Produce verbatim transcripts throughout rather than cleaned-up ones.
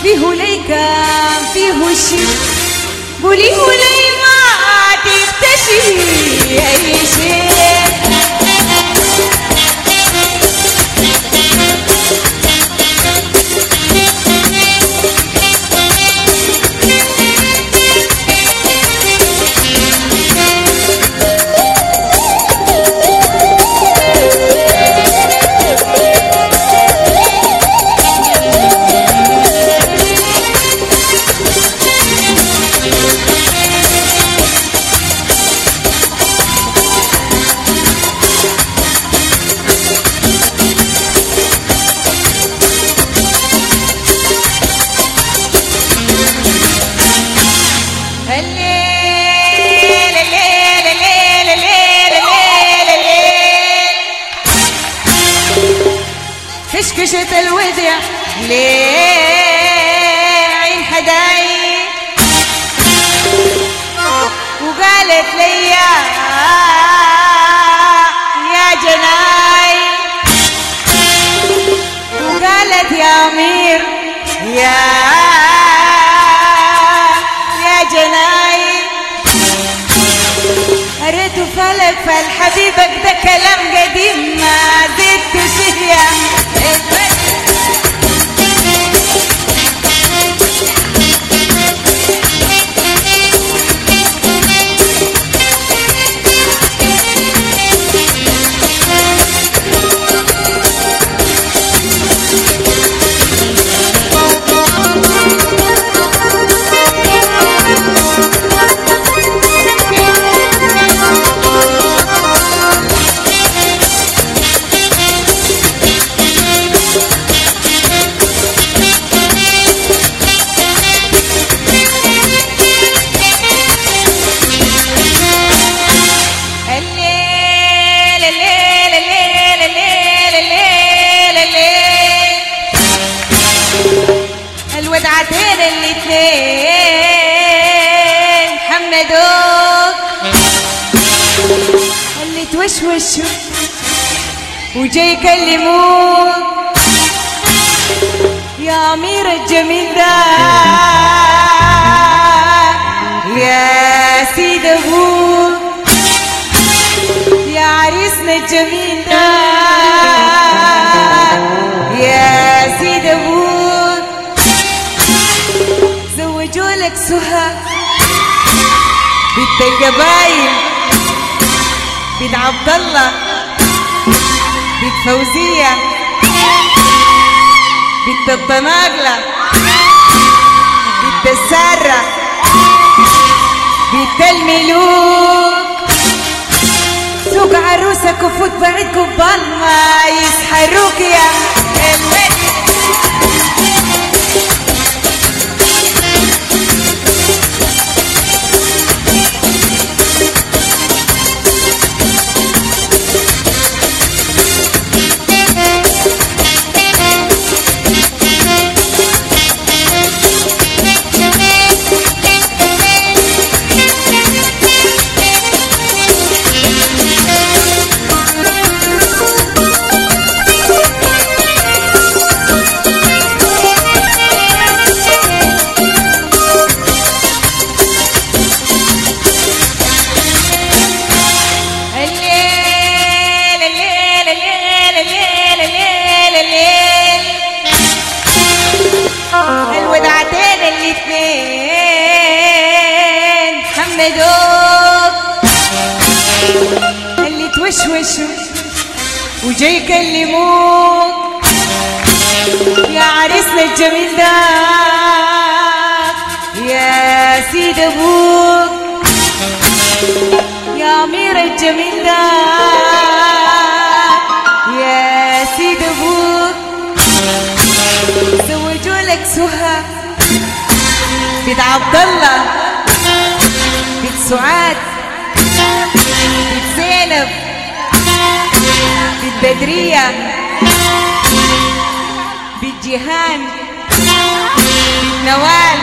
فيه لي كان فيه شي قولي ولي ما تختشي أي شيء. كشكشت الوديع لين حداي وقالت لي يا جناي وقالت يا أمير يا يا جناي قريت فلك فالحبيبك ده كلام قديم ما زدت شيء. الودعتين الاتنين حمدوك اللي توشوشوا وجاي يكلموك يا أمير الجميل ده يا سيد أبوك يا عريسنا الجميل ده يا سيد أبوك زوجولك سهى بنت القبايل بنت عبد الله بنت فوزية بنت الطناقلة بنت السارة بنت الملوك سوق عروسك وفوت بعيد قبال ما يسحروك يا الولد. الودعتين الاتنين حمدوك اللي توشوشوا وجاي يكلموك يا عريسنا الجميل ده يا سيد أبوك يا أمير الجميل ده يا سيد أبوك زوجولك سهى بنت عبد الله بنت سعاد بنت زينب بنت بدرية بنت جيهان بنت نوال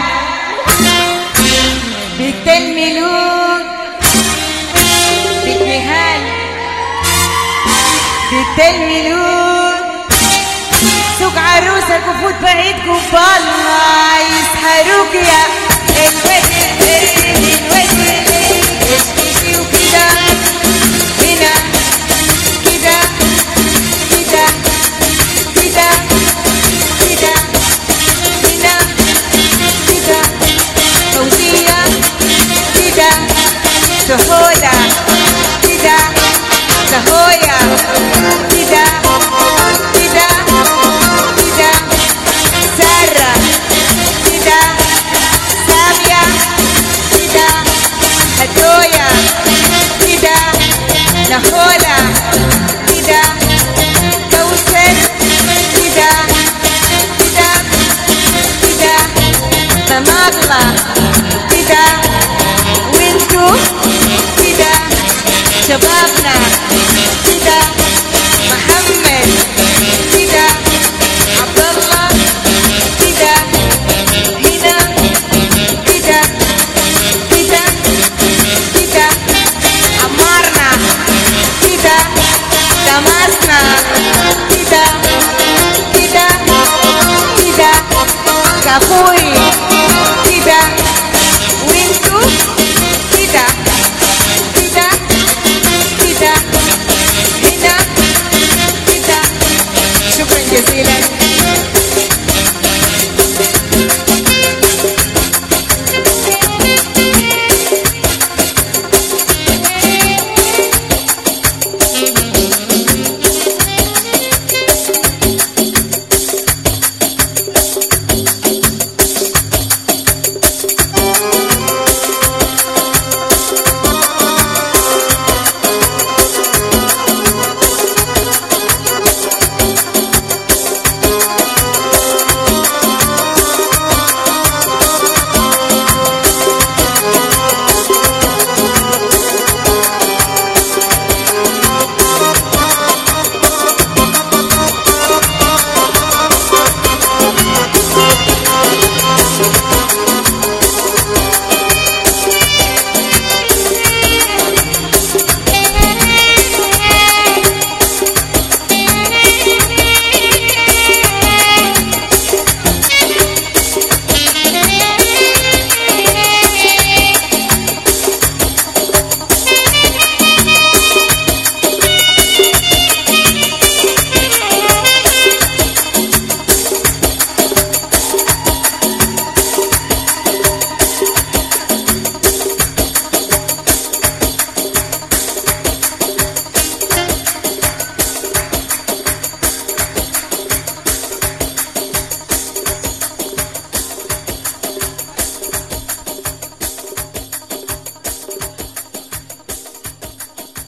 بنت الملوك بنت نهال بنت الملوك سوق عروسك وفوت بعيد قبالنا يسحروك يا الواد البريد الواد البريد اشتشي وكده هنا كده كده كده كده هنا كده فوزية كده سهولة كده سهوية كده كده كده سارة كده سامية كده هدوية كده نخولة كده كوثر كده كده كده مماغلة كده وانتو كده شبابنا كده محمد كده عبد الله كده هنا كده كده كده عمارنا كده دماسنا كده كده كده كافوري كده وانتو كده كده كده هنا كده. شكرا جزيلا.